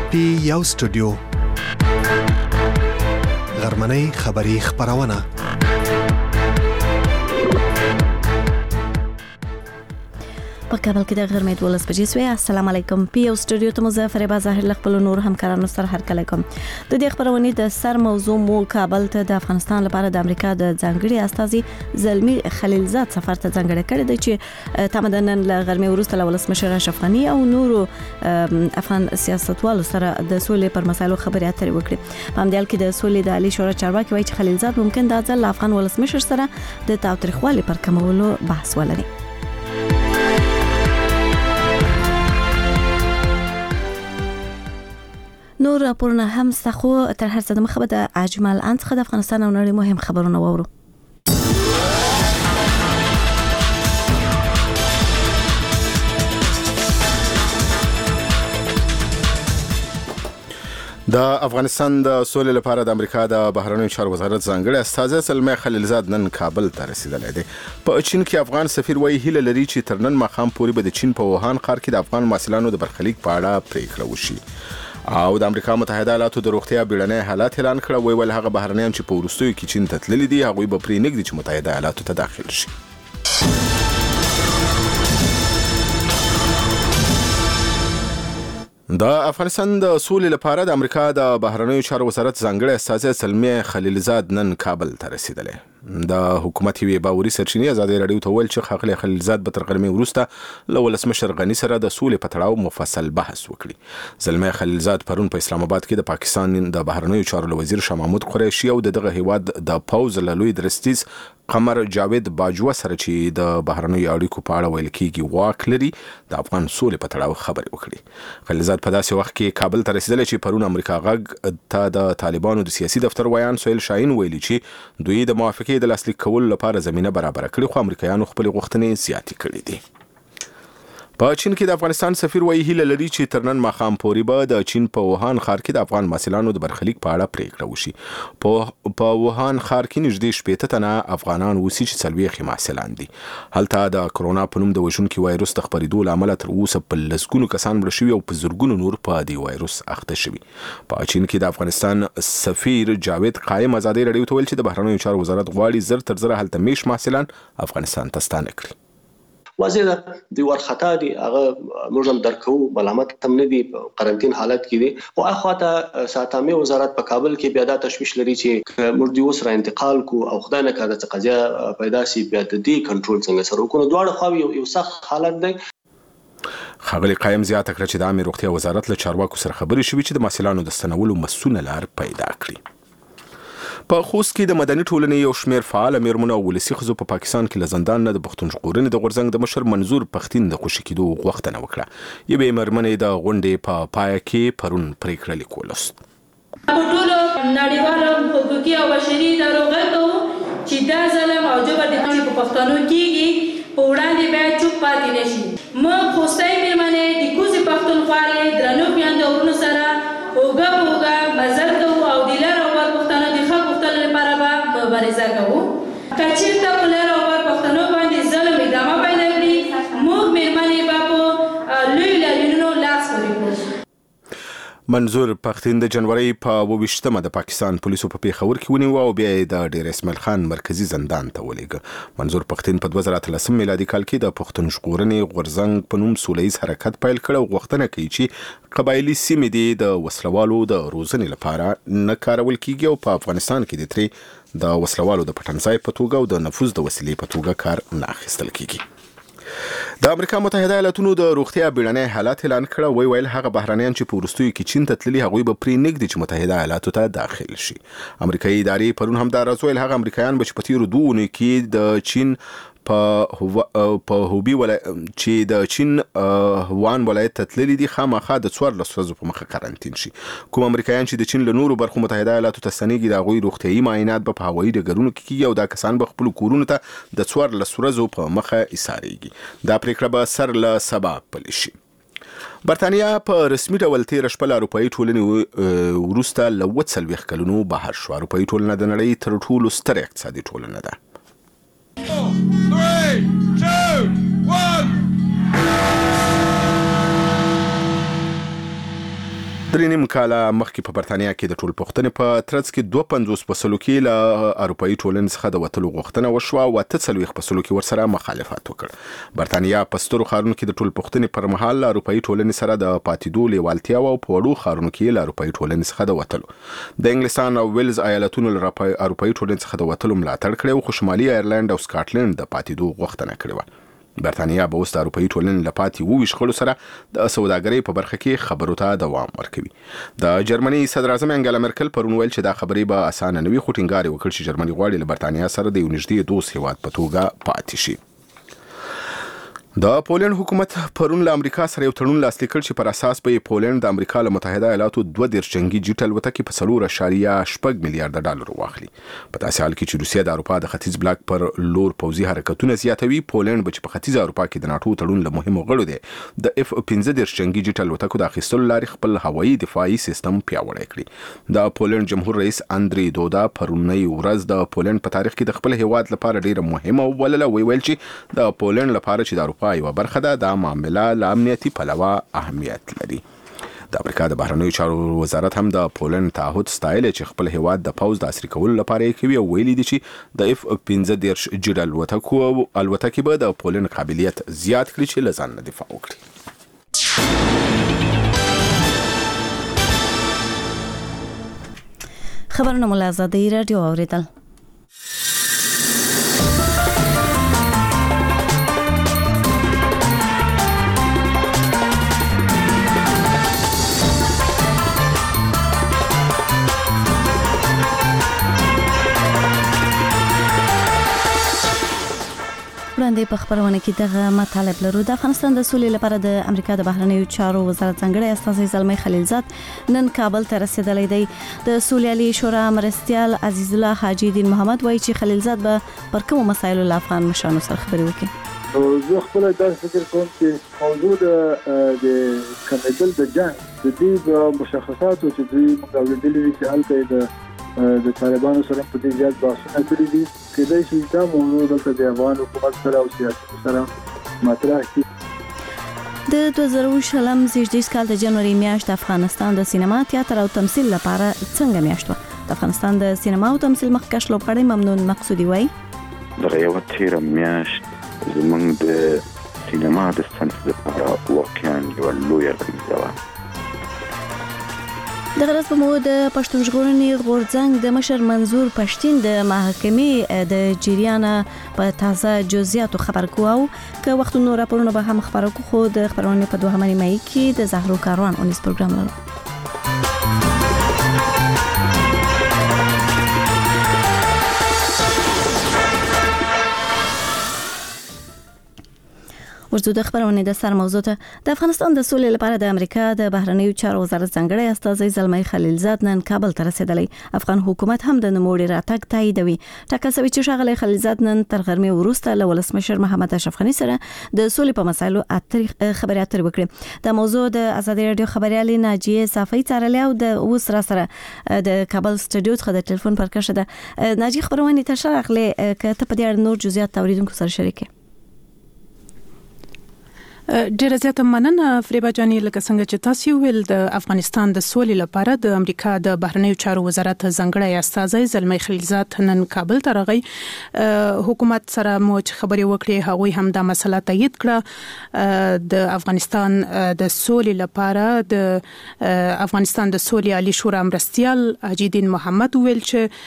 پی یو سټوډیو غرمنۍ خبری خبرونه په کابل کې د غرمې 12 بجې سوی. السلام علیکم. پی او سټوډیو ته مظفر ظاهر خپل نور همکارانو سره هرکلی کوم. د دې خبرونې د سر موضوع مو کابل ته د افغانستان لپاره د امریکا د ځانګړي استازي زلمی خلیلزاد سفر ته ځانګړی کړی دی چې تمدنن له غرمې وروسته له ولسمشر اشرف غني او نورو افغان سیاستوالو سره د سولې پر مسایلو خبرې اترې وکړي. په همدې حال کې د سولې د عالی شورا چارواکي وایي چې خلیلزاد ممکن د ځل افغان ولسمشر سره د تاوتریخوالي پر کمولو بحث ولري. نور راپورونه هم ستخو تر هر څه د مخه د اجمل انڅخه د افغانستان او نړۍ مهم خبرونه وورو. د افغانستان د سولې لپاره د امریکا د بهرنیو چارو وزارت ځانګړي استازی زلمی خلیلزاد نن کابل ته رسیدلی دی. په چین کې افغان سفیر وایي هیله لري چې تر نن ماښام پورې به د چین په ووهان ښار کې د افغان محصلانو د برخلیک په اړه پریکړه وشي. او د امریکا متحده ایالاتو د روغتیا بیړنی حالت اعلان کړ. ویل هغه بهرنیان چې په وروستیو کې چین ته تللي دي هغوی به پرېنږدي چې متحده ایالاتو ته داخل شي. د افغانستان د سولې لپاره د امریکا د بهرنیو چارو وزارت ځانګړي استازی زلمی خلیلزاد نن کابل ته رسیدلی. د حکومت یوې باوري سرچینې ازادي راډیو ته ویل چې ښاغلی خلیلزاد به تر غرمې وروسته له ولسمشر غني سره د سولې په تړاو مفصل بحث وکړي. زلمی خلیلزاد پرون په اسلام آباد کې د پاکستان د بهرنیو چارو وزیر شاه محمود قریشي او دغه هیواد د پوز له لوی درستیز قمر جاوید باجوه سره چې د بهرنیو اړیکو په اړه ویل کېږي واک لري د افغان سولې په تړاو خبرې وکړي. خلیلزاد په داسې وخت کې کابل ته رسیدلی چې پرون امریکا غږ ته د طالبانو د سیاسي دفتر ویان سهیل شاهین ویلي چې دوی د موافقې د لاسلیک کولو لپاره زمینه برابره کړې خو امریکایانو خپلې غوښتنې زیاتې کړې دي. په چین کې د افغانستان سفیر وایي هیله لري چې تر نن ماښام پورې به د چین په ووهان ښار کې د افغان محصلانو د برخلیک په اړه پریکړه وشي. په ووهان ښار کې نږدې 60 تنه افغانان اوسي چې 40 محصلان دي. هلته د کرونا په نوم د وژونکي وایروس د خپرېدو له امله تر اوسه په لسګونو کسان مړه شوي او په زرګونو نور په دې وایروس اخته شوي. په چین کې د افغانستان سفیر جاوید قایم ازادي راډیو ته ویل چې د بهرنیو چارو وزارت غواړي زر تر زره هلته میش محصلان افغانستان ته ستانه کړي. واضح ده د ورخطا دي هغه موږ هم درکو ملامت هم نه دي قرنټین حالت کې دي او اخواته ساتامي وزارت په کابل کې بیا د تشویش لري چې موږ د وسره انتقال کو او خدای نه کړه چې قضیه پیدا شي بیا د دې کنټرول څنګه سره وکړو. دواړه خو یو سخت حالت دی. ښاغلی قایم زیاته کړه چې د عامه روغتیا وزارت له چارواکو سره خبرې شوې چې د محصلانو د ستنولو مسؤله لار پیدا کړي. په خوست کې د مدني ټولنې یو شمېر فعال میرمنو او ولسي ښځو په پاکستان کې له زندان نه د پښتون ژغورنې د غورځنګ د مشر منظور پښتين د خوشي کېدو غوښتنه وکړه. یوې میرمنې د غونډې په پای کې پرون پریکړه لیک ولوست. ټولو نړیوالو حقوقي او بشري ادارو کوو چې دا ظلم او جبر د پښتنو کېږي په وړاندې باید چوپ پاتې نشي. موږ خوستي میرمنې د کوزي پښتونخوالې درنو میندو ورونو سره اوګه مزل کوو او د لر او بر پښتنو د حق غوښتلو لپاره به مبارزه کوو. که چېرته په لر او بر پښتنو باندې ظلم ادامه پیدا کړي موږ میرمنې به په لوی لاریونونو لاس پورې کړو. منظور پښتين د جنوري په 28مه د پاکستان پولیسو په پیښور کې ونیو او بیا د ډیر اسماعیل خان مرکزی زندان ته ولېږه. منظور پښتين په 2013 میلادي کال کې د پښتون ژغورنې غورځنګ په نوم سولهییز حرکت پیل کړ او غوښتنه کوي چې قبایلی سیمې د وسلوالو د روزنې لپاره نه کارول کیږي او په افغانستان کې د وسلوالو د پټنځای په توګه او د نفوذ د وسیلې په توګه کار نه اخیستل کیږي. د امریکا متحده ایالاتونو د روغتیا بیړنی حالت اعلان کړ. ویل هغه بهرنیان چې په وروستیو کې چین ته تللي هغوی به پرېنږدي چې متحده ایالاتو ته داخل شي. امریکایي ادارې پرون هم دا راز ویل هغه امریکایان به چې په تیرو 2 اونیو کې د چین په هوبي چې د چین هوان ولایت ته تللي دي خامخا د 14 ورځو په مخه قرنټین شي. کوم امریکایان چې د چین له نورو برخو متحده ایالاتو ته ستنېږي د هغوی روغتیایي معاینات به په هوایي ډګرونو کې کیږي او دا کسان به خپلو کورونو ته د 14 ورځو په مخه ایسارېږي. دا پریکړه به سر له سبا پلي شي. برتانیا په رسمي ډول تیر شپه له اروپایي ټولنې وروسته له 40 کلونو بهر شو. اروپایي ټولنه د نړۍ تر ټولو ستره اقتصادي ټولنه ده. 3, 2, 1 درېنیم کاله مخکې په برتانیا کې د ټولپوښتنې په ترڅ کې 52 فصلو کې له اروپایي ټولنې څخه د وتلو غوښتنه وشوه او 43 فصلو کې ورسره مخالفت وکړ. برتانیا په سترو ښارونو کې د ټولپوښتنې پر مهال له اروپایي ټولنې سره د پاتېدو لیوالتیا او په وړو ښارونو کې له اروپایي ټولنې څخه د وتلو. د انګلستان او ویلز ایالتونو له اروپایي ټولنې څخه د وتلو ملاتړ کړی، خو شمالي ایرلند او سکاټلند د پاتېدو غوښتنه کړې وه. برتانیا به اوس د اروپایي ټولنې له پاتې 22 شخړو سره د سوداګرۍ په برخه کې خبرو ته دوام ورکوي. د جرمني صدر اعظم انګلا مرکل پرون ویل چې دا خبرې به اسانه نه وي، خو ټینګار وکړ چې جرمني غواړي له برتانیا سره د یو نږدې دوست هیواد په توګه پاتې شي. د پولند حکومت پرون له امریکا سره یو تړون لاسلیک کړ چې پر اساس به پولند د امریکا له متحده ایالاتو 22 جنگي جیټ الوتکې په 4.8 میلیارډ ډالر واخلي. په داسې حال کې چې روسیه د اروپا د ختیځ بلاک پر لور پوځي حرکتونه زیاتوي، پولند به چې په ختیځ اروپا کې د ناتو تړون له مهمو غړو دی د F-15 جنگي جیټ الوتکو د اخیستلو لارې خپل هوایي دفاعي سیستم پیاوړی کړي. د پولند جمهور رئیس اندری دودا پرونی ورځ د پولند په تاریخ کې د خپل هیواد لپاره ډیره مهمه وبلله. ویل چې د پولند لپاره چې د اروپا یو برخه ده دا معامله له امنیتي پلوه اهمیت لري. د امریکا د بهرنیو چارو وزارت هم د پولند تعهد ستایلی چې خپل هیواد د پوځ د عصري کولو لپاره یې کوي او ویلي دي چې د F-15 جیټ الوتکې به د پولند قابلیت زیات کړي چې له ځان نه دفاع وکړي. خبرونه مو له ازادۍ راډیو اوریدل. وړاندې په خبرونه کې دغه مطالب لرو. د افغانستان د سولې لپاره د امریکا د بهرنیو چارو وزارت ځانګړی استازی زلمی خلیلزاد نن کابل ته رسیدلی دی. د سولې شورا مرستیال عزیز الله حاجی دین محمد وایي چې خلیلزاد به پر کومو مسایلو له افغان مشرانو سره خبرې وکړي. زه خپل دا فکر کوم چې موضوع د کمیدل د جنگ د دې مشخصاتو چې دوی مقابله دي چې هلته د طالبانو سره په دې ځای بحثونه کړي دي، کله چې دا موضوع د افغان حکومت سره او سیاسي سره مطرح شي. د 2020 کال د جنوري میاشت افغانستان د سینما، تیاتر او تمثیل لپاره څنګه میاشت وه؟ د افغانستان د سینما او تمثیل مخکښ لوبغاړی ممنون مقصودی وایي دغه یو تیره میاشت زموږ د سینما د صنف لپاره واقعا یو لویه غریزه وه. دغه ورځ په مو د پښتون ژغورنې غورځنګ د مشر منظور پښتين د محکمې د جریان په تازه جزئیاتو خبر کوو که وختونو راپورونه به هم خبرو کو. خو د خبرونه په 2 مای کې د زهرو کاروان اونیس پروګرام لرو. ورته د خبرونه د سر موضوع ته د افغانستان د سولې لپاره د امریکا د بهرنیو چارو وزارت ځانګړی استازی زلمی خلیلزاد نن کابل ته رسیدلی. افغان حکومت هم د نوموړي راتګ تاییدوي. ټاکل شوی چې ښاغلی خلیلزاد نن تر غرمې وروسته له ولسمشر محمد اشرف غني سره د سولې په مسایلو خبرې اترې وکړي. د موضوع د ازادي رادیو خبريالې ناجیه صافی څارلې او د اوس را سره د کابل سټوډیو څخه د ټلیفون پر کښه ده. ناجیه خبرونه ته شارخلې که ته په دې نور جزئیات اوریدونکو سره شریکه. ډیره زیاته مننه فریبا جانی. لکه څنګه چې تاسو ویل د افغانستان د سولې لپاره د امریکا د بهرنیو چارو وزارت ځانګړی استازی زلمی خلیلزاد نن کابل ته راغی. حکومت سره مو خبرې وکړې، هغوی هم دا مسله تایید کړه. د افغانستان د سولې لپاره د افغانستان د سولې عالی شورا مرستیال حاجی دین محمد ویل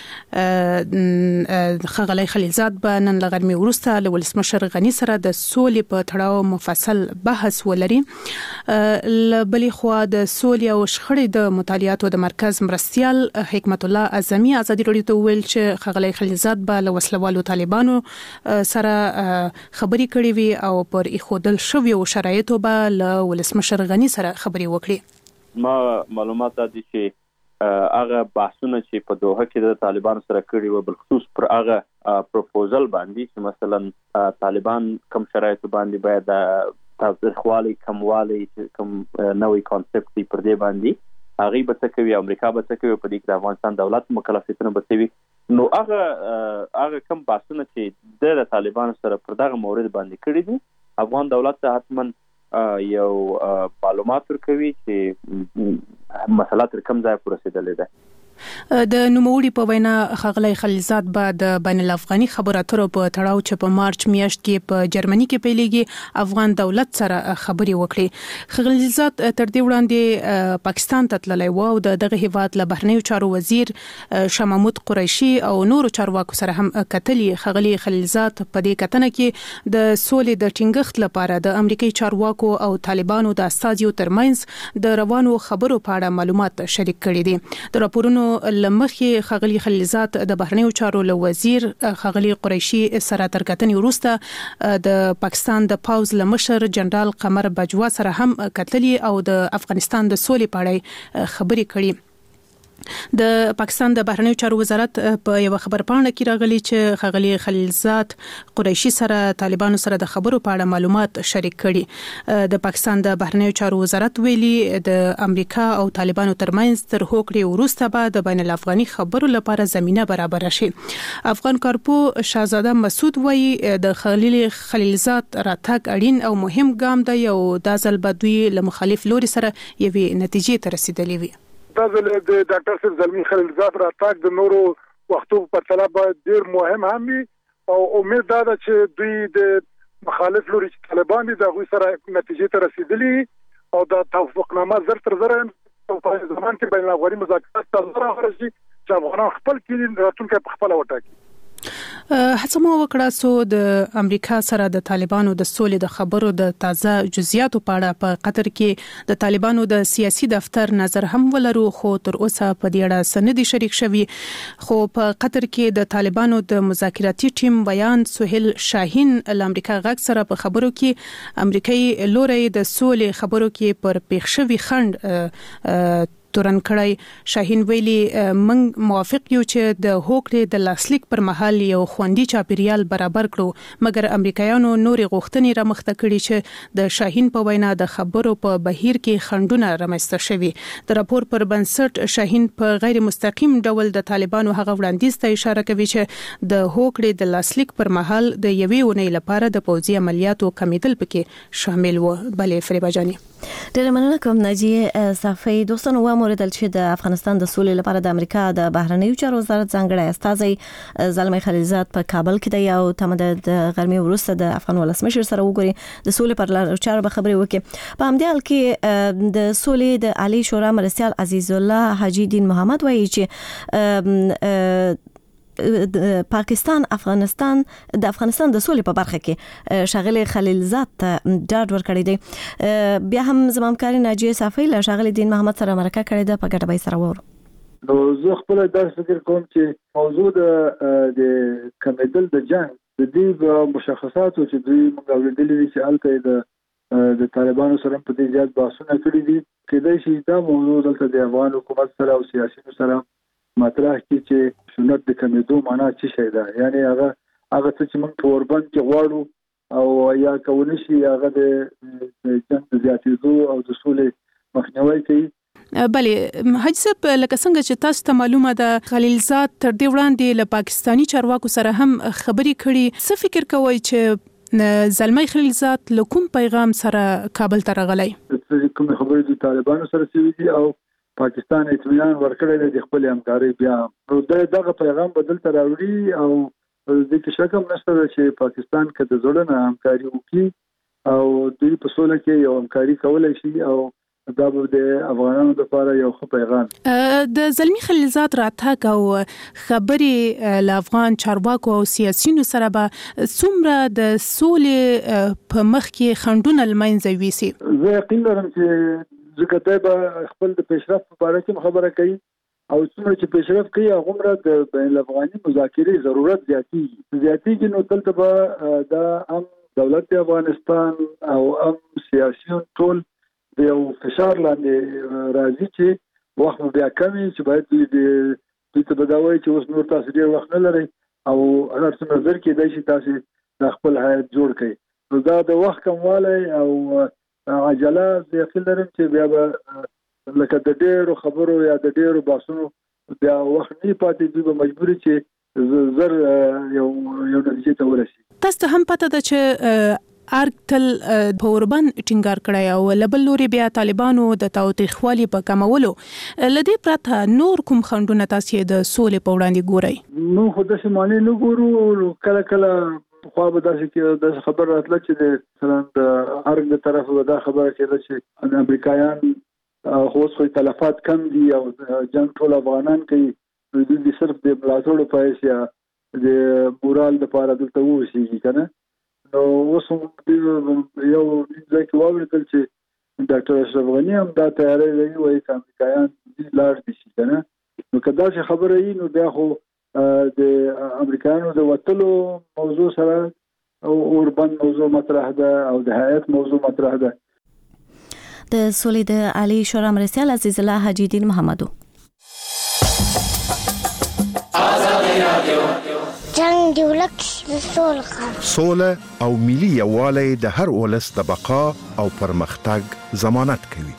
چې ښاغلی خلیلزاد به نن له غرمې وروسته له ولسمشر غني سره د سولې په تړاو مفصل بحث ولري. بلې خوا د سولې او شخړې د مطالعاتو د مرکز مرستیال حکمت الله اعظمي ازادي رادیو ته ویل چې ښاغلی خلیلزاد به له وسلوالو طالبانو سره خبرې کړې وي او پر ایښودل شویو شرایطو به له ولسمشر غني سره خبرې وکړي. ما معلومات دي چې هغه بحثونه چې په دوحه کې د طالبانو سره کړي و، بالخصوص پر هغه پروپوزل باندې چې مثلا طالبان کوم شرایطو باندې باید تاوتریخوالی کموالی کوم نوې کانسپټ دی پر دې باندې هغه به څه کوي، امریکا به څه کوي، په دې کې د افغانستان دولت مکلفیتونه به څه وي. نو هغه کوم بحثونه چې د طالبانو سره پر دغه مورد باندې کړي دي، افغان دولت ته حتما یو معلومات ورکوي چې مسله تر کوم ځای پورې رسیدلې ده. د نوموړي په وینا ښاغلی خلیلزاد به د بین الافغاني خبرو اترو په تړاو چې په مارچ میاشت کې په جرمني کې پیلېږي افغان دولت سره خبرې وکړي. خلیلزاد تر دې وړاندې پاکستان ته تللی و او دغه هیواد له بهرنیو چارو وزیر شاه محمود قریشي او نورو چارواکو سره هم کتلي. ښاغلی خلیلزاد په دې کتنه کې د سولې د ټینګښت لپاره د امریکایي چارواکو او طالبانو د استازیو ترمنځ د روانو خبرو په اړه معلومات شریک کړي دي. د راپورونو لمخې ښاغلی خلیلزاد د بهرنیو چارو له وزیر ښاغلی قریشي سره تر کتنې وروسته د پاکستان د پوځ له مشر جنرال قمر باجوا سره هم کتلي او د افغانستان د سولې په اړه خبرې کړي. د پاکستان د بهرنیو چارو وزارت په یو خبرپاڼه کې راغلي چې ښاغلی خلیلزاد قریشي سره طالبانو سره د خبرو په اړه معلومات شریک کړي. د پاکستان د بهرنیو چارو وزارت ویلي د امریکا او طالبانو ترمنځ تر هوکړې وروسته به د بین الافغاني خبرو لپاره زمينه برابر شي. افغان کارپو شاهزاده مسعود وایي د خلیلزاد راتګ اړین او مهم ګام دی او دا ځل به دوی له مخالف لوري سره یوې نتیجې ته رسیدلې وي. دا د ډاکټر صاحب زلمی خلیلزاد راتګ د نورو وختو په پرتله باید ډیر مهم هم وي او امید دا ده چې دوی د مخالف لوري چې طالبان دي د هغوی سره نتیجې ته رسیدلي او د توافقنامه زر تر زر او په زمان کې بین الافغاني مذاکرات ته زر ورسي چې افغانان خپل کې راتلونکی په خپل وټاکي. هڅه مو وکړه سو د امریکا سره د طالبانو د سولې د خبرو د تازه جزئیاتو په اړه په قطر کې د طالبانو د سیاسي دفتر نظر هم ولرو خو تر اوسه په دې اړه سندې شریک شوي. خو په قطر کې د طالبانو د مذاکراتي ټیم بیان سهیل شاهین له امریکا غږ سره په خبرو کې امریکایي لوري د سولې خبرو کې پر پیښ شوي خنډ تورن کړی. شاهین ویلي موږ موافق یو چې د هوکړې د لاسلیک پر مهال یو خوندي چاپیریال برابر کړو مګر امریکایانو نورې غوښتنې رامخته کړي چې د شاهین په وینا د خبرو په بهیر کې خنډونه رامنځته شوي. د راپور پر بنسټ شاهین په غیر مستقیم ډول د طالبانو هغه وړاندیز ته اشاره کوي چې د هوکړې د لاسلیک پر مهال د یوې اونۍ لپاره د پوځي عملیاتو کمیدل پکې شامل و. بلې فریبا جاني ډېر مننه کوم ناجیه صافی. دوستانو واوریدل چې د افغانستان د سولې لپاره د امریکا د بهرنیو چارو وزارت ځانګړی استازی زلمی خلیلزاد په کابل کې دی او تمه د غرمې وروسته د افغان ولسمشر سره وګوري د سولې پر لارو چارو به خبرې وکړي. په همدې حال کې د سولې د عالی شورا مرستیال عزیز الله حاجی دین محمد وایي چې پاکستان افغانستان د سولې په برخه کې شاغلی خلیلزاد ته ډاډ ورکړی دی. بیا هم زمامکاري ناجیه صافی له شاغلی دین محمد سره مرکه کړې ده په ګډه به سره وورو. نو زه خپل دا فکر کوم چې موضوع د کمیدل د جنگ د دې مشخصاتو چې دوی موږ اوریدلې چې الته د طالبانو سره په دې ځای بحثونه کړي دي کېدای شي دا موضوع دلته د افغان حکومت سره او سیاسيونو سره مطرح کی چې سنت د کمیدو معنا څه شي ده. یعنی هغه څه چې موږ توربند کې غواړو او یا کول شي هغه د جنگ د زیاتېدو او د سولې مخنیوي کوي. بلې حاج صاحب لکه څنګه چې تاسو ته معلومه ده خلیلزاد تر دې وړاندې له پاکستانی چارواکو سره هم خبرې کړي. څه فکر کوئ چې زلمی خلیلزاد له کوم پیغام سره کابل ته راغلی؟ کوم خبرې د طالبانو سره شوي دي او پاکستان اطمینان ورکړی دی خپل همکاري بیا نو دغه پیغام بدل تر راوړي او د کې شک هم نشته چې پاکستان کې د زړه همکاري وکړي او دوی په سوله کې یو همکاري کولای شي او دا به د افغانانو لپاره یو ښه پیغام. د زلمی خلیلزاد راتګ او خبرې له افغان چارواکو او سیاسيونو سره به څومره د سولې په مخ کې خنډونه لمنځه ویسي؟ زه یقین لرم چې ځکه به خپل د پیشرفت په اړه کې خبره کوي او څومره چې پیشرفت کوي هغومره د بین الافغاني مذاکرې ضرورت زیاتېږي نو دلته به دا هم دولت افغانستان او هم سیاسيون ټول د یو فشار لاندې راځي چې وخت بیا کمی چې باید دوی ته بداوي چې اوس نور تاسو ډېر وخت نه لرئ او هر څه نظر کې دی چې تاسو د خپل حیات جوړ کړئ. نو دا د وخت کموالی او عجله زه یقین لرم چې بیا به لکه د ډېرو خبرو یا د ډېرو بحثونو بیا وخت نه پاتې دوی به مجبوري چې زر یو نتیجې ته ورسي. تاسو ته هم پته ده چې ارګ تل په اوربند ټینګار کړی او لبل لوري بیا طالبانو د تاوتریخوالي په کمولو لدی پرته نور کوم خنډونه تاسو د سولې په وړاندې ګورئ؟ نو خو د سیمانه نو ګورو کله خو به داسې خبر راتله چې مثلا د ارګ د طرفه دا خبره کېده چې امریکایان خو څو تلفات کم دي او جنگ ټول افغانان کوي د صرف د بلاتوړو پیسې د مورال لپاره دلته ووسیږي کنه. نو اوس یو ځکه واورېدل چې ډاکټر اشرف غنی هم دا تیاری لري وایي چې امریکایان دې لاړ دي شي کنه. نو که داسې خبره وي نو بیا خو د امریکایانو د وتلو موضوع سره اوربند موضوع مطرح ده او د هیئت موضوع مطرح ده. د سولې د عالی شورا مرستیال عزیز الله حاجی الدین محمدو. جنگ دی ولک سوله او ملي یووالی د هر ولس د بقا او پرمختګ ضمانت کوي.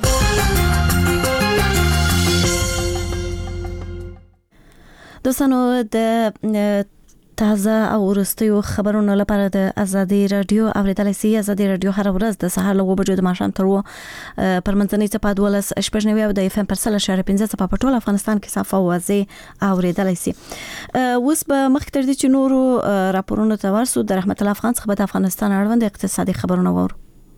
دوستانو د تازه او ورستیو خبرونو لپاره د ازادي رادیو اوریدلای شئ. ازادي رادیو هر ورځ د سهار له 9 بجو د ماښام تر 2 پر منځنۍ څپه 12 او د اف ام پر 3.15 څپه په ټول افغانستان کې صافه واضح اوریدلای شئ. اوس به مخکې تر دې چې نورو راپورونو ته ورسو د رحمت الله افغان څخه د افغانستان اړوند اقتصادي خبرونه وورو.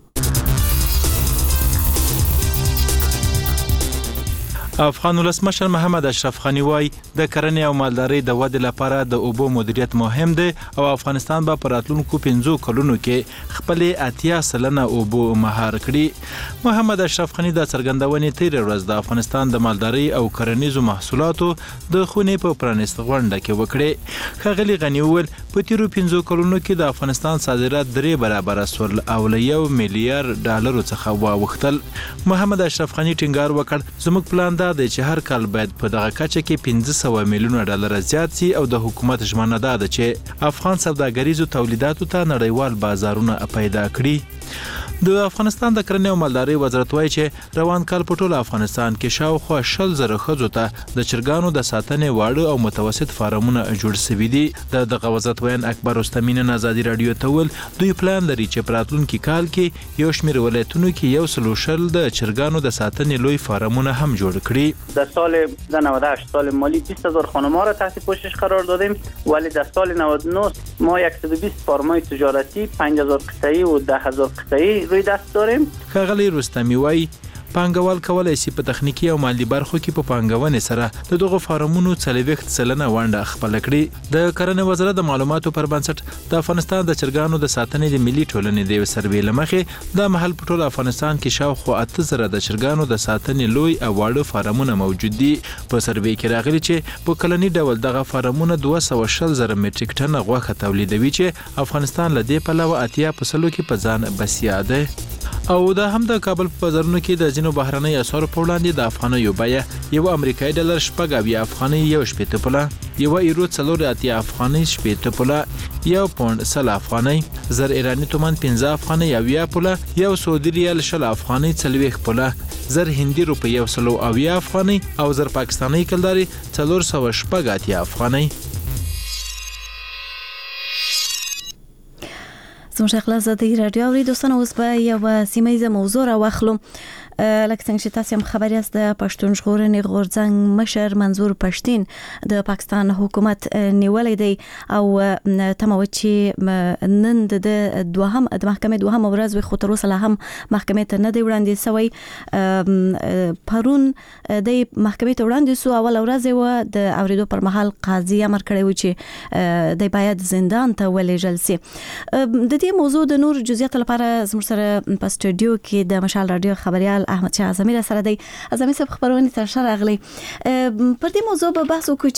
افغان ولسمشر محمد اشرف غنی وای د کرنې او مالدارۍ د ودې لپاره د اوبو مدیریت مهم دی او افغانستان به په راتلونکو 15 کلونو کې خپل 80% اوبو مهار کړي. محمد اشرف غنی د څرګندونې تیر ورځ د افغانستان د مالدارۍ او کرنیزو محصولاتو د خونې په پرانیست غونډه کې وکړي. ښاغلي غنی وویل په تیرو 15 کلونو کې د افغانستان صادرات 3 برابره سول او له $1 میلیارډ څخه واوښتل. محمد اشرف غنی ټینګار وکړ زموږ پلان دی چې هر کال باید په دغه کچه کې $500 میلیونه زیات شي او د حکومت ژمنه ده چې افغان سوداګریزو تولیداتو ته نړیوال بازارونه پیدا کړي. د افغانستان د کرنې او مالدارۍ وزارت وایي چې روان کال په ټول افغانستان کې شاوخوا 100,000 ښځو ته د چرګانو د ساتنې واړه او متوسط فارمونه جوړ شوي دي. دغه وزارت ویان اکبر رستمی نن ازادي رادیو ته ویل دوی پلان لري چې په راتلونکي کال کې یو شمېر ولایتونو کې 100 د چرګانو د ساتنې لوی فارمونه هم جوړ کړي. در سال 98 سال مالی 20,000 خانم‌ها را تحت پوشش قرار دادیم ولی در سال 99 ما 120 فارم‌های تجارتی 5,000 قطعی و 10,000 قطعی روی دست داریم. ښاغلی رستمی وایي پانګوال کولای شي په تخنیکی او مالی برخو کې په پانګونې سره د دغه فارمونو 40% ونډه خپل کړي. د کرنې وزارت د معلوماتو پر بنسټ د افغانستان د چرګانو د ساتنې د ملي ټولنې د سروې لمخې د محل په ټول افغانستان کې شاوخوا 8,000 د چرګانو د ساتنې لوی او واړه فارمونه موجود دي. په سروې کې راغلي چې په کلنی ډول دغه فارمونه 240,000 میټریک ټن غوښه تولیدوي چې افغانستان له دې پلوه 80% کې په ځان بسیا ده. او دا هم د کابل په بازارونو کې د ځینو بهرنۍ اسعارو په وړاندې د افغانیو بیه یو امریکایي ډالر 80 افغانۍ 1.80 پوله، یو ایرو 4 افغانۍ 80 پوله، یو پوند 100 افغانۍ، زر ایرانی تومان 15 افغانۍ 70 پوله، یو سعودي ریال 60 افغانۍ 40 پوله، زر هندي روپۍ 170 افغانۍ او زر پاکستاني کلداري 480 افغانۍ. زموږ خلاص د رادیو اوري دوستانو اوس به یو سیمه موضوع را واخلو. لکه څنګه چې تاسو هم خبر یاست د پښتون ژغورنې غورځنګ مشر منظور پښتين د پاکستان حکومت نیولې دی او تموت چې نن د محکمې دوهم ورځ وي خو تر اوسه هم محکمې ته نه دی وړاندې سوی. پرون د محکمې ته وړاندې سو اول ورځ و د اوریدو پر مهال قاضي امر کړی و چې د باید زندان ته ولېږل شي. د دې موضوع د نور جزئیات لپاره زموږ سره په استودیو کې د مشال رادیو خبريال احمد شاه اعظمي سره دی. اعظمي صاحب خبرونه تر شر اغلي پر دې موضوع به بحث وکړو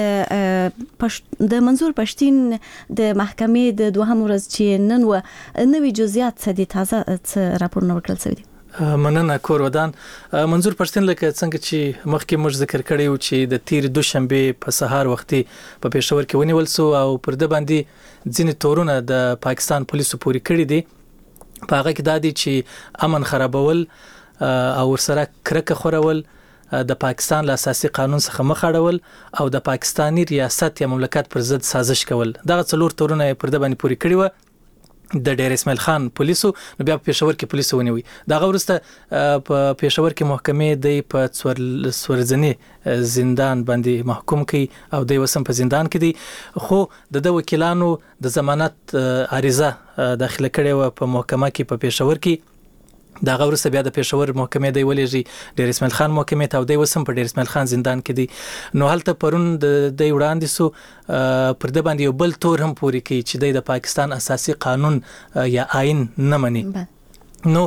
چې د منظور پښتين د محکمې د دوهم ورځ چې نن و نوې جزئیات څه دي تازه راپورونه ورکړل شوی دي. مننه کور ودان. منظور پښتين لکه څنګه چې مخکې موږ ذکر کړی و چې د تیر دوشنبه په سهار وختي په پېښور کې ونیول سو او پر د باندې ځینې تورونه د پاکستان پولیسو پوری کړی دي. په هغه کې دا دي چې امن خرابول او ورسره کرکه خورول، د پاکستان له اساسي قانون څخه مخ اړول او د پاکستانی ریاست یا مملکت پر ضد سازش کول. دغه څلور تورونه پر د باندې پوری کړی و د ډیر اسماعیل خان پولیسو نو بیا په پېښور کې پولیسو ونیوي دا غوړسته په پېښور کې محکمې د په سورزنی زندان باندې محکوم کړي او د وسم په زندان کې دي خو د وکیلانو د ضمانت عریضه داخله کړې و په محکمه کې په پېښور کې دا غوړسته بیا د پېښور محکمې دی ولېږي ډیر اسماعیل خان محکمې ته او د وسم په ډیر اسماعیل خان زندان کې دي نو هلته پرون د وړاندې سو پر د باندې یو بل تور هم پوری کوي چې د پاکستان اساسي قانون یا آئین نه مني نو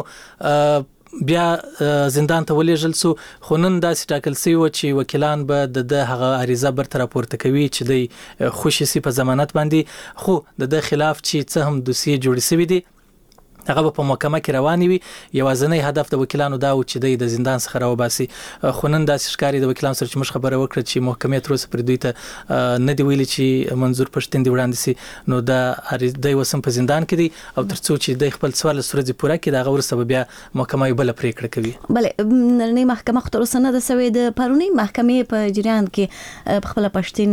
بیا زندان ته ولېږل سو خو نن داسې ټاکل شوی و چې وکیلان به د هغه عریضه برته راپورته کوي چې د خوشي سي په ضمانت باندې خو د خلاف چې څه هم دوسیه جوړ شوی دي هغه په محکمه کې رواني وي یوازینی هدف د وکیلانو دا و چې د زندان څخه راوباسي خو نن داسې ښکاري د وکیلانو سره چې موږ خبره وکړه چې محکمې تر اوسه پر دوی ته نه دی ویلي چې منظور پښتين دی وړاندې سي نو دا د وسم په زندان کې دی او ترڅو چې د خپل سوال سورځي پوره کړي دا غوړ سبب بیا محکمه بل پریکړه کوي بلې نړۍ محکمه خو تر اوسه نه د سوي د پرونی محکمې په جریان کې خپل پښتين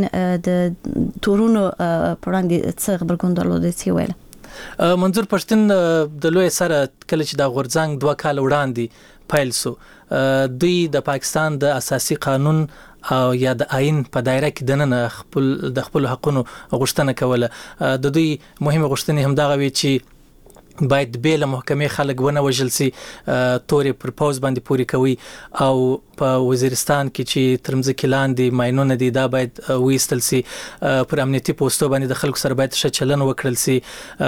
د تورونو پراندې څه خبرګون درلود سی ویل منظور پښتين د لوی سره کله چې د غورځنګ 2 کال وړاندې پیل سو دوی د پاکستان د اساسي قانون او یا د آئین په دایره کې دننه د خپل حقونو غوښتنه کوله د دوی مهمه غوښتنه هم دا غوي چې باید بیل محکمې خلک ونه وژل سي تورې پر پوز باندې پوری کوي او په وزیرستان کې چې ترمځکې لاندې ماینونه دي دا باید وېستل سي پر امنیتي پوسټو باندې د خلکو سره باید ښه چلن وکړل سي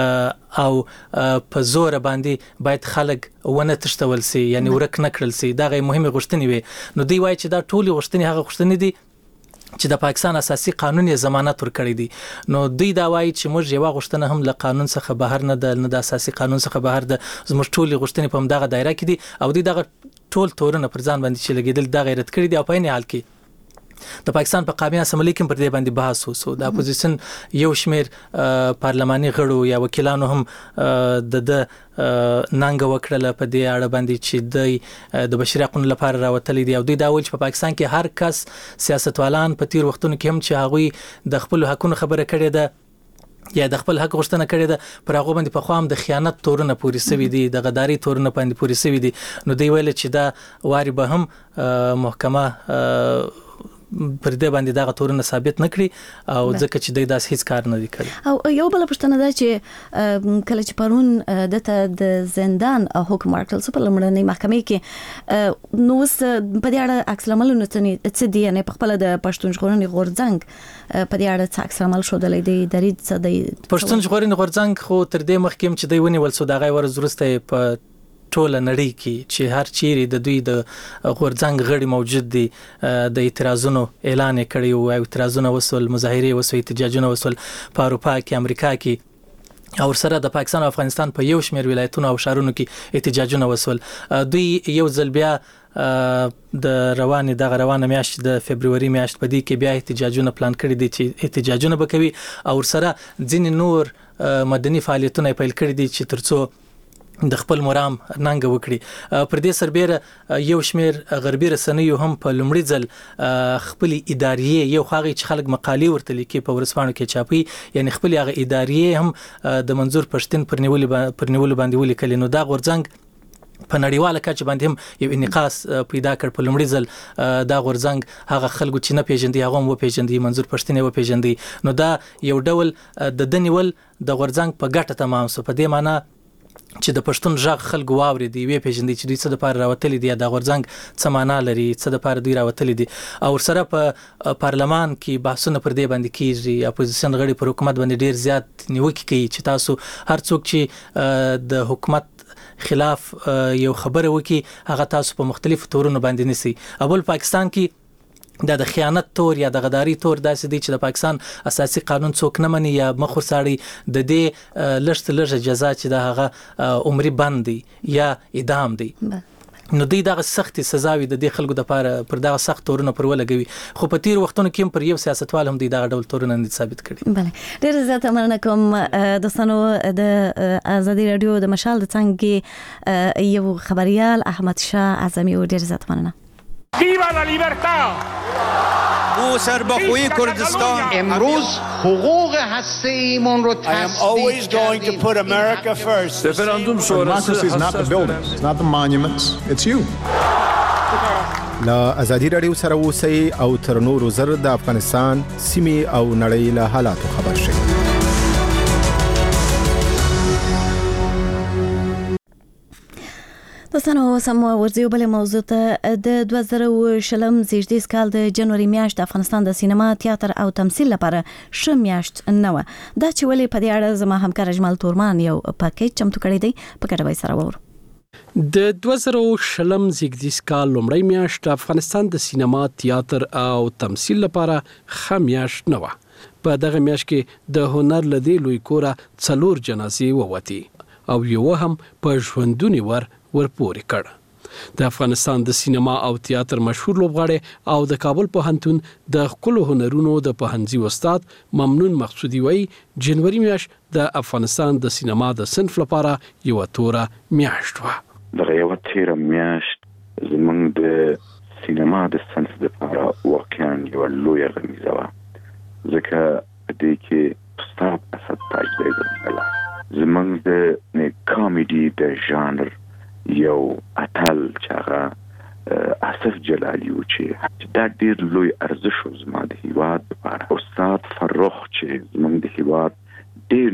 او په زور باندې باید خلک ونه تشتول سي یعنی ورک نه کړل سي دا غي مهمه غوښتنې وي نو دوی وایي چې دا ټولي غوښتنې هغه غوښتنې دي چې د پاکستان اساسي قانون یې ضمانت ورکړی دي نو دوی دا وایي چې موږ یو غوښتنه هم له قانون څخه بهر نه د اساسي قانون څخه بهر د زموږ ټولي غوښتنې په همدغه دایره کې دي او دوی دغه ټول تورونه پر ځان باندې چې لګیدل د غیرت کړی دي او په عین حال کې د پاکستان په قومي اسمبلی کې پر دې باندې بحث وسو د اپوزیشن یو شمیر پارلماني غړو یا وکیلانو هم د ننګ وکړه په دې اړه باندې چې د بشري حقوقو لپاره راوتلي دي او دوی دا ویل چې په پاکستان کې هر کس سیاستوالان په تیر وختونو کې هم چې هغوی د خپل حقوقو خبره کړې ده یا د خپل حق غوښتنه کړې ده پر هغه باندې په خوام د خیانت تورونه پوری سوي دي د غداري تورونه باندې پوری سوي دي نو دوی ویل چې دا واري به هم محکمه پر دې باندې دا تورونه ثابت نکړي او ځکه چې داس هیڅ کار نه وکړي او یو بل پښتنه دا چې کله چې پرون د زندان حکم ورکړل په لمړنۍ محکمې کې نو په دې اړه عکس العمل څه دی نه په خپل د پښتون ژغورنې غورځنګ په دې اړه څه عکس العمل شو د لیدې درید څه دی پښتون ژغورنې غورځنګ خو تر دې مخکې چې دوی ونیول سو دا غي ورزورسته په ټول نړۍ کې چې هر چیرې د دوی د غورځنګ غړي موجود دي د اعتراضونو اعلان کړي او اعتراضونه وسول مظاهره وسول احتجاجونه وسول په اروپا کې امریکا کې او سره د پاکستان او افغانستان په یو شمېر ولایتونو او شهرونو کې احتجاجونه وسول دوی یو ځل بیا د روانه میاشت د فبرवरी میاشت په دې کې بیا احتجاجونه پلان کړي دي چې احتجاجونه وکوي او سره ځین نور مدني فعالیتونه پیل کړي دي چې ترڅو د خپل مرام ننګ وکړي پر دې سربېره یو شمیر غربي رسنیو هم په لومړي ځل خپل ادارې یو خاغي چې خلک مقالې ورته لیکي په ورسپانو کې چاپي یعنی خپل هغه ادارې هم د منظور پښتين پر نیول باندې ولیکل نو دا غورځنګ په نړیواله کچه باندې هم یو انعکاس پیدا کړ په لومړي ځل دا غورځنګ هغه خلکو چې نه پیژندي هغه هم پیژندي منظور پښتين و پیژندي نو دا یو ډول د دنیول د غورځنګ په ګټه تمام سو په دې معنی چې د پښتون ژغ خلکو واوري دی وی پیژندي چې دوی څه د پاره راوتلي دي د غورځنګ څه معنا لري څه د پاره دوی راوتلي دي او سره په پارلمان کې بحثونه پر دې باندې کیږي اپوزیشن غړي پر حکومت باندې ډیر زیات نیوکه کوي چې تاسو هر څوک چې د حکومت خلاف یو خبره وکي هغه تاسو په مختلفو تورونو باندې نسی اول پاکستان کې د خیانت تور یا د غداري تور داسې دي چې د پاکستان اساسي قانون څوک نه مني یا مخور ساړي د دې لږه جزا چې د هغه عمري بند دي یا اعدام دي نو دوی دغه سختي سزاوي د دې خلکو د لپاره پر دغه سخت تورونه پر ولګوي خو په تیر وختونو کې پر یو سیاستوال هم دغه ډول تورونه ثابت کړي بله ډیر زیات مننه کوم دوستانو د ازادي رادیو د مشال د څنګه یو خبريال احمد شاه اعظمي ډیر زیات مننه ¡Viva la libertad! او سربخوی کردستان امروز حقوق هسته‌ایمون رو always going to put America first. Referendum sonrası is not the buildings, it's not the monuments, it's you. لا ازادي رادیو سره اوسئ او تر نورو زر د افغانستان سیمې او نړۍ له حالاتو خبر شئ. دوستانو سمو ورزیو بل موضوع ته د 2020 زیږدیز کال د جنوري میاشت د افغانستان د سینما تیاتر او تمثیل لپاره ش میاشت نه و دا چې ولې په دې اړه زما همکار اجمل تورمان یو پاکیج چمتو کړی دی په کډوای سره وور د 2020 زیږدیز کال لومړی میاشت د افغانستان د سینما تیاتر او تمثیل لپاره ښه میاشت نه و. په دغه میاشت کې د هنر لدی لوی کوره 4 جنازې ووتې او یو هم په ژوندونی ورپورې کړ. د افغانستان د سینما او تیاتر مشهور لوبغاړی او د کابل پوهنتون د خپل هنرونو د پوهنځي استاد ممنون مقصودی وای جنوري میاشت د افغانستان د سینما د صنف لپاره یو توره میاشت و. دغه یو تیره میاشت زمونږ د سینما د صنف لپاره واقعا یو لوی غمیزه وه، ځکه په دې کې استاد اسد تاجدی ګرځېدله. زمونږ د کامیډي د ژانر یو اتل چې هغه آصف جلالي و چې دا ډېر لوی ارزښت و زما د هیواد لپاره. استاد فرخ چې زمونږ د هیواد ډېر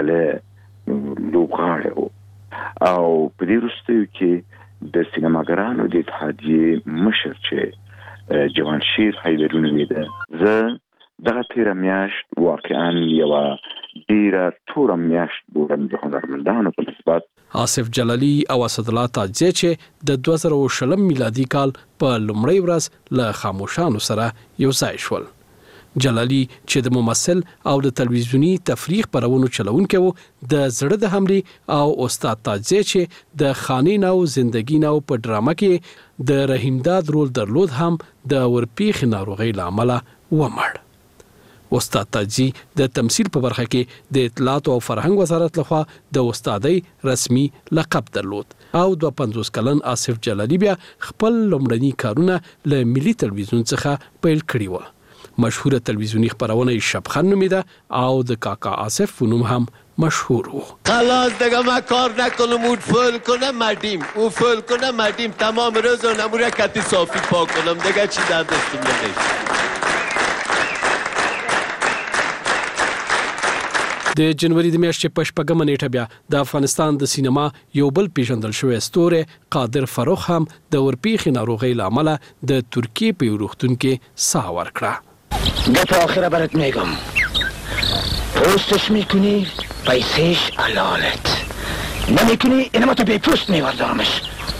نومیالی لوبغاړی و او په دې وروستیو کې د سینماګرانو د اتحادیې مشر چې جوانشیر حیدري نومېده، زه دغه تیره میاشت واقعا یوه ډېره توره میاشت بولم د هنرمندانو په نسبت. آصف جلالی او اسدالله تاجزی چې د 2020 میلادي کال په لومړۍ ورځ له خاموشانو سره یو ځای شول. جلالی چې د ممثل او د تلویزیونی تفریح خپرونو چلوونکی و، د زړه د حملې او استاد تاجزی چې د خانې نو زندگی نو په ډرامه کې د رحیمداد رول درلود هم د ورپیخ ناروغي لامل ومړ. استاد تاجزی د تمثیل په برخه کې د اطلاعات او فرهنګ وزارت لخوا د استادۍ رسمي لقب درلود او 52 کلن آصف جلالی بیا خپل لومړني کارونه له ملي تلویزیون څخه پیل کړي و. مشهوره تلویزیونی خبرونه شبخن نومیده او د کاکا آصف فنوم هم مشهور و. خلاص دیگه من کار نکنم اون فل کنم مردیم تمام روز اونم رو کتی صافی پاک کنم دیگه چی در دستم نمیشه. د جنوري د میاشتې په شپږمه نیټه بیا د افغانستان د سینما یو بل پیژندل شوی ستوری قادر فروخ هم د ورپیخ ناروغي لامل د ترکیه په روغتون کې ساه ورکړه. دفعه آخره برات میگم پوستش میکنی پیسش حلالت نمیکنی اینما تو بی پوست میوردارمش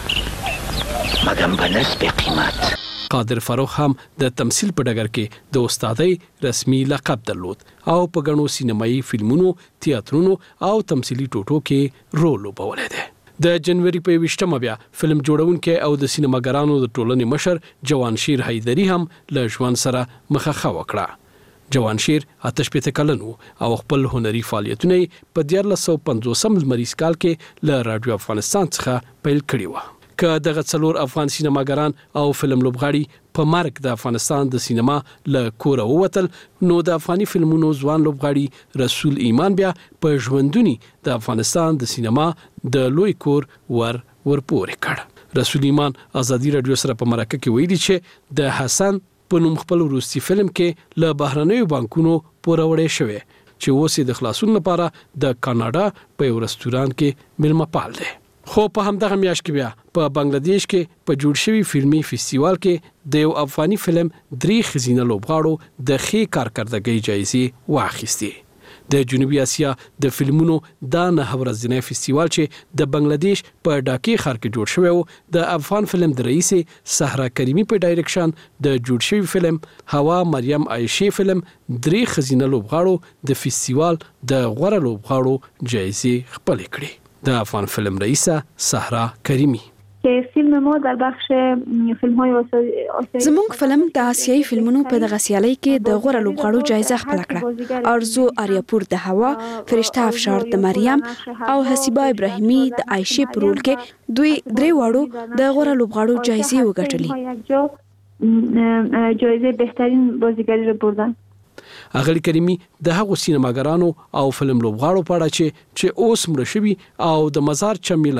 مگم به نسب قیمت. قادر فروخ هم د تمثیل په ډګر کې د استادۍ رسمي لقب درلود او په غنو سینمایي فلمونو، تیاترونو او تمثیلي ټوټو کې رول لوبولی دی. د جنوري په 20 بیا فلم جوړونکی او د سینماګرانو د ټولنې مشر جوانشیر حیدري هم له ژوند سره مخه وکړه. جوانشیر 58 کلن او خپل هنري فعالیتونه په 1950 لمریز کال کې له رادیو افغانستان څخه پیل کړي و. که دغه 4 افغان سینماګران او فلم لوبغاړي په مرګ د افغانستان د سینما له کوره ووتل، نو د افغاني فلمونو ځوان لوبغاړي رسول ایمان بیا په ژوندونی د افغانستان د سینما د لوی کور ورپورې کړ. رسول ایمان ازادي رادیو سره په مرکه کې ویلي چې د حسن په نوم خپل روسي فلم کې له بهرنیو بانکونو پوروړې شوی چې اوس د خلاصون لپاره د کاناډا په یو رستوران کې مېلمه پال دی. خو په همدغه میاشت کې بیا په بنگلاديش کې په جوړ شوی فلمي فستیوال کې د یو افغاني فلم 3 خزینه لوبغاړو د ښې کارکردګۍ جایزې واخیستې. د جنوبي اسیا د فلمونو دا 9 ورځنی فستیوال چې د بنگلاديش په ډاکې ښار کې جوړ شوی و، د افغان فلم د رئیس صحرا کریمی په ډایرکشن د جوړ شوی فلم هوا مریم عایشې فلم 3 خزینه لوبغاړو د فستیوال د غوړه لوبغاړو جایزې خپل کړې. د افغان فلم رئیسه صحرا کریمی که فیلم ما در بخش فیلم‌های آسیایی زموږ فلم د آسیایي فلمونو په دغه سیالۍ کې د غوړه لوبغاړو جایزه خپل کړه. ارزو آریاپور د هوا، فرشته افشار د مریم او حسیبه ابراهیمی د عایشې په رول کې دوی 3 واړو د غوړه لوبغاړو جایزې وګټلې. جایزه بهترین بازیگری رو بردن. اغلی کریمی د هغو سینماګرانو او فلم لوبغاړو په اړه چې اوس مړه شوي او د مزار چمیل